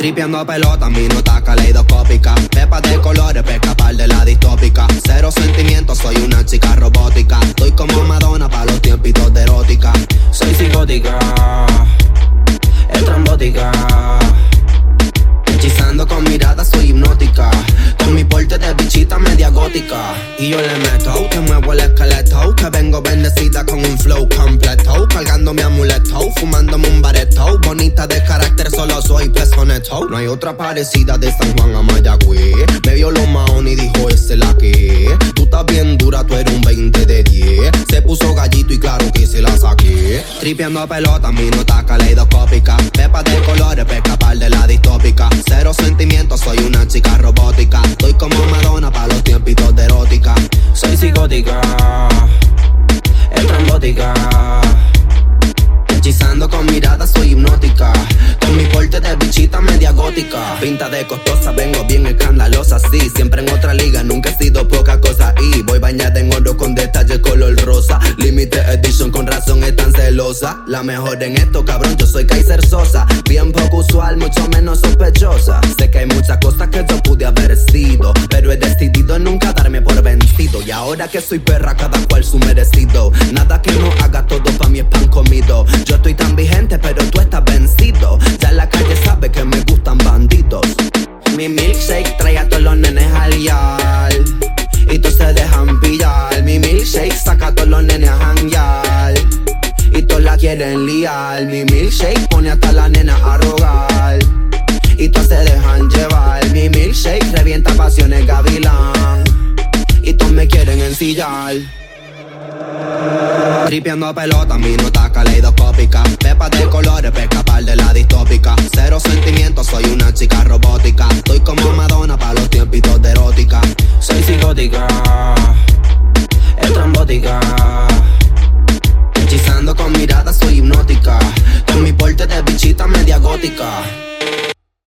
Tripeando pelota, mi nota caleidoscópica. Pepa de colores pa' escapar de la distópica. Cero sentimientos, soy una chica robótica. Estoy como Madonna pa' los tiempitos de erótica. Soy psicótica, estrambótica. Hechizando con mirada, soy hipnótica. Con mi porte de bichita media gótica. Y yo le meto, te muevo el esqueleto. Que vengo bendecida con un flow completo. Cargando mi amuleto, fumándome un bareto. Bonita de carácter, solo soy pezoneto. No hay otra parecida de San Juan a Mayagüez. Me vio lo maón y dijo, esa es la que. Tú estás bien dura, tú eres un 20 de 10. Se puso gallito y claro que se la saqué. Tripeando pelota, mi nota caleidoscópica. Pepa de colores pa' escapar de la distópica. Cero sentimientos, soy una chica robótica. Estoy como Madonna pa' los tiempitos de erótica. Soy psicótica, estrambótica. Hechizando con mirada, soy hipnótica. Con mi porte de bichita media gótica. Pinta de costosa, vengo bien escandalosa, sí. Siempre en otra liga, nunca he sido poca cosa. Y voy bañada en oro con detalles color rosa. Limited edition, con razón es tan celosa. La mejor en esto, cabrón, yo soy Kaiser Sosa. Bien poco usual, mucho menos sospechosa. Sé que hay muchas cosas que yo pude haber sido, pero he decidido nunca darme por vencido. Y ahora que soy perra, cada cual su merecido. Nada que no haga, todo pa' mí es pan comido. Yo estoy tan vigente, pero tú estás vencido. Ya la calle sabe que me gustan bandidos. Mi milkshake trae a todos los nenes al yal. Y todos se dejan pillar. Mi milkshake saca a todos los nenes a janguear. Y todos la quieren liar. Mi milkshake pone hasta la nena a rogar. Y todos se dejan llevar. Mi milkshake revienta pasiones gavilán. Y todos me quieren ensillar. Tripeando pelota, mi nota caleidoscópica. Pepa de colores pa' escapar de la distópica. Cero sentimientos, soy una chica robótica. Estoy como Madonna pa' los tiempitos de erótica. Soy psicótica,